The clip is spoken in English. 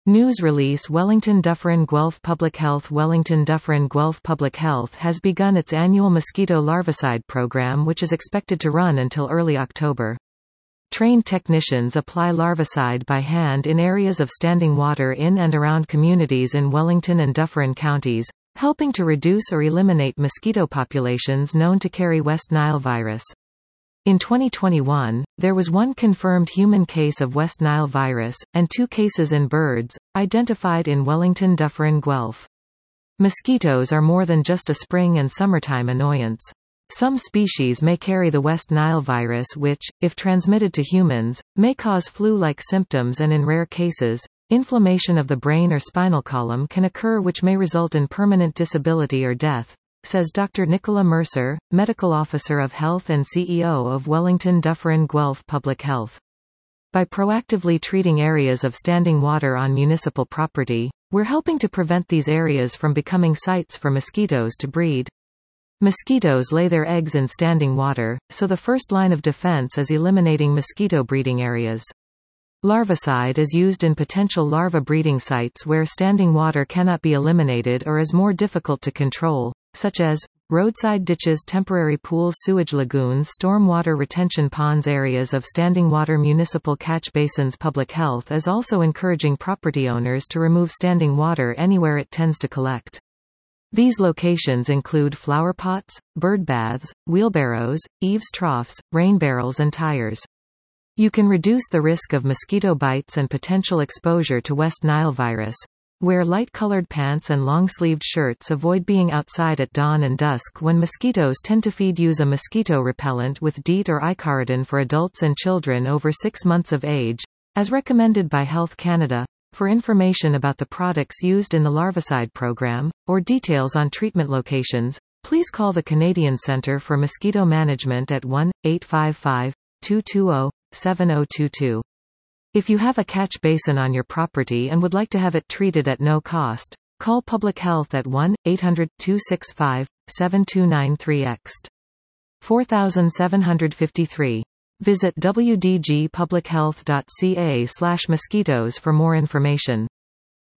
News release Wellington Dufferin Guelph Public Health Wellington Dufferin Guelph Public Health has begun its annual mosquito larvicide program, which is expected to run until early October. Trained technicians apply larvicide by hand in areas of standing water in and around communities in Wellington and Dufferin counties, helping to reduce or eliminate mosquito populations known to carry West Nile virus. In 2021, there was one confirmed human case of West Nile virus, and 2 cases in birds, identified in Wellington Dufferin Guelph. Mosquitoes are more than just a spring and summertime annoyance. Some species may carry the West Nile virus which, if transmitted to humans, may cause flu-like symptoms, and in rare cases, inflammation of the brain or spinal column can occur which may result in permanent disability or death, says Dr. Nicola Mercer, Medical Officer of Health and CEO of Wellington Dufferin Guelph Public Health. By proactively treating areas of standing water on municipal property, we're helping to prevent these areas from becoming sites for mosquitoes to breed. Mosquitoes lay their eggs in standing water, so the first line of defense is eliminating mosquito breeding areas. Larvicide is used in potential larva breeding sites where standing water cannot be eliminated or is more difficult to control, such as roadside ditches, temporary pools, sewage lagoons, stormwater retention ponds, areas of standing water, municipal catch basins. Public health is also encouraging property owners to remove standing water anywhere it tends to collect. These locations include flower pots, bird baths, wheelbarrows, eaves troughs, rain barrels and tires. You can reduce the risk of mosquito bites and potential exposure to West Nile virus. Wear light-colored pants and long-sleeved shirts. Avoid being outside at dawn and dusk when mosquitoes tend to feed. Use a mosquito repellent with DEET or Icaridin for adults and children over 6 months of age, as recommended by Health Canada. For information about the products used in the larvicide program, or details on treatment locations, please call the Canadian Centre for Mosquito Management at 1-855-220-7022. If you have a catch basin on your property and would like to have it treated at no cost, call Public Health at 1-800-265-7293 4753. Visit wdgpublichealth.ca/mosquitoes for more information.